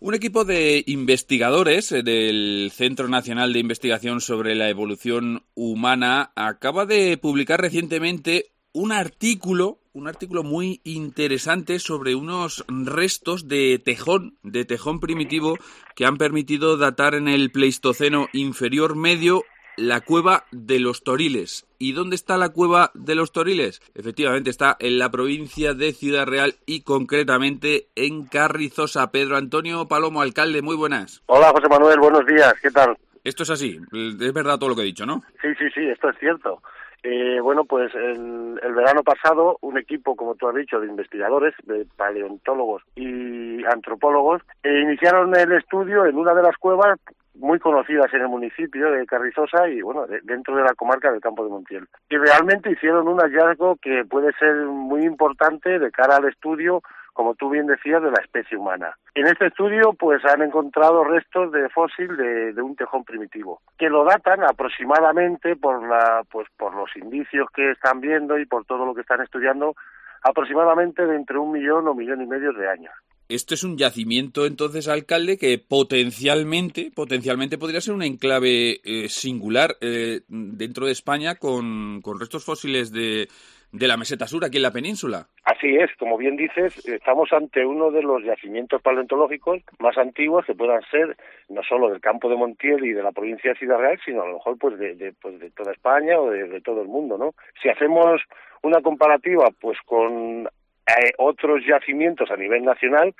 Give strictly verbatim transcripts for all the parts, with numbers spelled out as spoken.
Un equipo de investigadores del Centro Nacional de Investigación sobre la Evolución Humana acaba de publicar recientemente un artículo, un artículo muy interesante sobre unos restos de tejón, de tejón primitivo que han permitido datar en el Pleistoceno inferior medio la cueva de los Toriles. ¿Y dónde está la cueva de los Toriles? Efectivamente está en la provincia de Ciudad Real y concretamente en Carrizosa. Pedro Antonio Palomo, alcalde, muy buenas. Hola José Manuel, buenos días, ¿qué tal? Esto es así, es verdad todo lo que he dicho, ¿no? Sí, sí, sí, esto es cierto. Eh, bueno, pues el, el verano pasado un equipo, como tú has dicho, de investigadores, de paleontólogos y antropólogos, eh, iniciaron el estudio en una de las cuevas muy conocidas en el municipio de Carrizosa y, bueno, de, dentro de la comarca del Campo de Montiel. Y realmente hicieron un hallazgo que puede ser muy importante de cara al estudio, como tú bien decías, de la especie humana. En este estudio, pues, han encontrado restos de fósil de, de un tejón primitivo, que lo datan aproximadamente por la, pues, por los indicios que están viendo y por todo lo que están estudiando, aproximadamente de entre un millón o millón y medio de años. Esto es un yacimiento, entonces, alcalde, que potencialmente, potencialmente podría ser un enclave eh, singular eh, dentro de España con, con restos fósiles de, de la meseta sur, aquí en la península. Así es, como bien dices, estamos ante uno de los yacimientos paleontológicos más antiguos que puedan ser no solo del Campo de Montiel y de la provincia de Ciudad Real, sino a lo mejor pues de, de, pues de toda España o de, de todo el mundo, ¿no? Si hacemos una comparativa pues con eh, otros yacimientos a nivel nacional,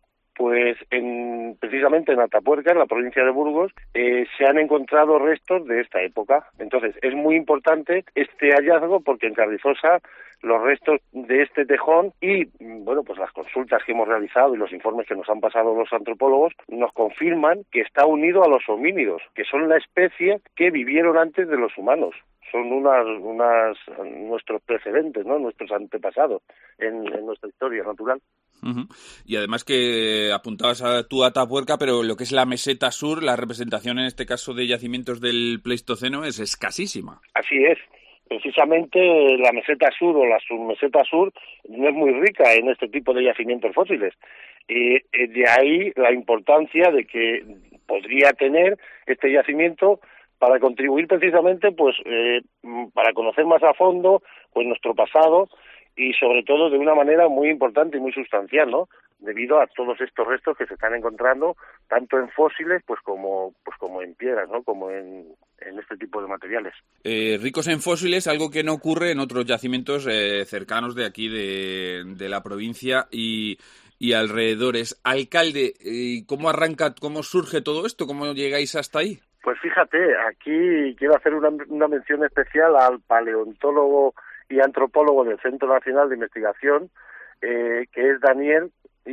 pues en, precisamente en Atapuerca, en la provincia de Burgos, eh, se han encontrado restos de esta época. Entonces, es muy importante este hallazgo porque en Carrizosa los restos de este tejón y, bueno, pues las consultas que hemos realizado y los informes que nos han pasado los antropólogos nos confirman que está unido a los homínidos, que son la especie que vivieron antes de los humanos. Son unas, unas nuestros precedentes, ¿no? Nuestros antepasados en, en nuestra historia natural. Uh-huh. Y además que apuntabas a tú a Atapuerca, pero lo que es la meseta sur, la representación en este caso de yacimientos del Pleistoceno es escasísima. Así es. Precisamente la meseta sur o la submeseta sur no es muy rica en este tipo de yacimientos fósiles. Y de ahí la importancia de que podría tener este yacimiento para contribuir precisamente pues eh, para conocer más a fondo pues nuestro pasado y sobre todo de una manera muy importante y muy sustancial, ¿no? Debido a todos estos restos que se están encontrando tanto en fósiles pues como pues como en piedras, ¿no? Como en, en este tipo de materiales. Eh, ricos en fósiles, algo que no ocurre en otros yacimientos eh, cercanos de aquí de, de la provincia y, y alrededores. Alcalde, eh, ¿cómo arranca, cómo surge todo esto? ¿Cómo llegáis hasta ahí? Pues fíjate, aquí quiero hacer una, una mención especial al paleontólogo y antropólogo del Centro Nacional de Investigación, eh, que es Daniel,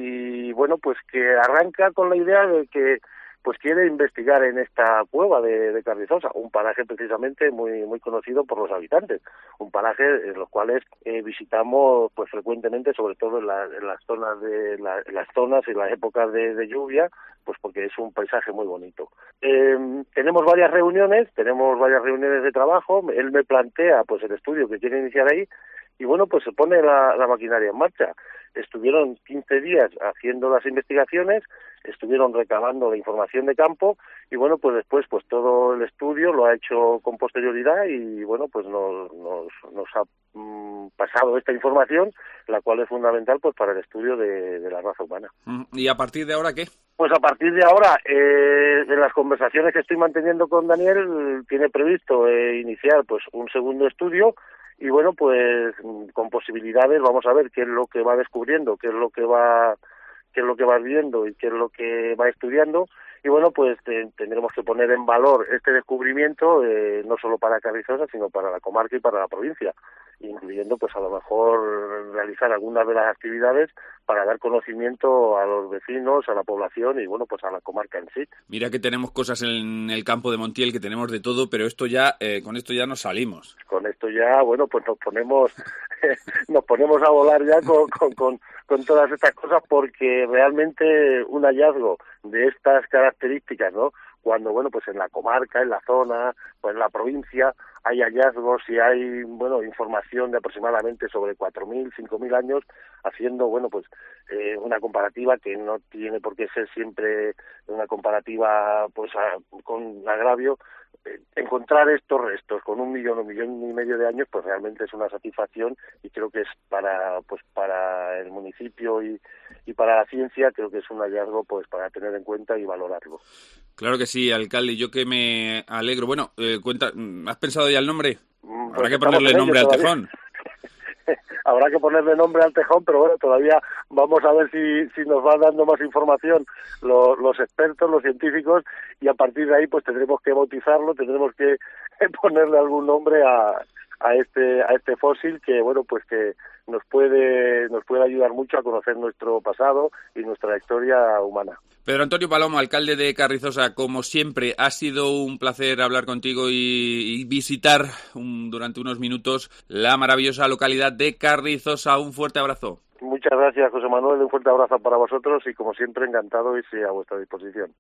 y bueno, pues que arranca con la idea de que pues quiere investigar en esta cueva de, de Carrizosa, un paraje precisamente muy muy conocido por los habitantes, un paraje en los cuales eh, visitamos pues frecuentemente, sobre todo en, la, en las zonas de la, en las zonas y las épocas de, de lluvia, pues porque es un paisaje muy bonito. Eh, tenemos varias reuniones, tenemos varias reuniones de trabajo, él me plantea pues el estudio que quiere iniciar ahí y bueno, pues se pone la, la maquinaria en marcha. Estuvieron quince días haciendo las investigaciones, estuvieron recabando la información de campo y bueno, pues después pues todo el estudio lo ha hecho con posterioridad y bueno, pues nos, nos, nos ha mm, pasado esta información, la cual es fundamental pues para el estudio de, de la raza humana. ¿Y a partir de ahora qué? Pues a partir de ahora, eh, en las conversaciones que estoy manteniendo con Daniel, tiene previsto eh, iniciar pues un segundo estudio. Y bueno, pues con posibilidades vamos a ver qué es lo que va descubriendo, qué es lo que va qué es lo que va viendo y qué es lo que va estudiando. Y bueno, pues te, tendremos que poner en valor este descubrimiento, eh, no solo para Carrizosa, sino para la comarca y para la provincia, incluyendo pues a lo mejor realizar algunas de las actividades para dar conocimiento a los vecinos, a la población y bueno, pues a la comarca en sí. Mira que tenemos cosas en el Campo de Montiel, que tenemos de todo, pero esto ya, eh, con esto ya nos salimos. Con esto ya, bueno, pues nos ponemos nos ponemos a volar ya con, con, con, con todas estas cosas porque realmente un hallazgo de estas características, ¿no? Cuando, bueno, pues en la comarca, en la zona, pues en la provincia, hay hallazgos y hay, bueno, información de aproximadamente sobre cuatro mil, cinco mil años, haciendo, bueno, pues eh, una comparativa que no tiene por qué ser siempre una comparativa pues a, con agravio. Eh, encontrar estos restos con un millón o un millón y medio de años, pues realmente es una satisfacción, y creo que es para pues para el municipio y, y para la ciencia, creo que es un hallazgo pues para tener en cuenta y valorarlo. Claro que sí, alcalde, yo que me alegro. Bueno, eh, cuenta, ¿has pensado ya el nombre? Pues Habrá que ponerle nombre al tejón. Habrá que ponerle nombre al tejón, pero bueno, todavía vamos a ver si, si nos van dando más información los, los expertos, los científicos, y a partir de ahí pues tendremos que bautizarlo, tendremos que ponerle algún nombre a, a este a este fósil que, bueno, pues que nos puede nos puede ayudar mucho a conocer nuestro pasado y nuestra historia humana. Pedro Antonio Palomo, alcalde de Carrizosa, como siempre, ha sido un placer hablar contigo y, y visitar un, durante unos minutos la maravillosa localidad de Carrizosa. Un fuerte abrazo. Muchas gracias, José Manuel, un fuerte abrazo para vosotros y, como siempre, encantado y sí, a vuestra disposición.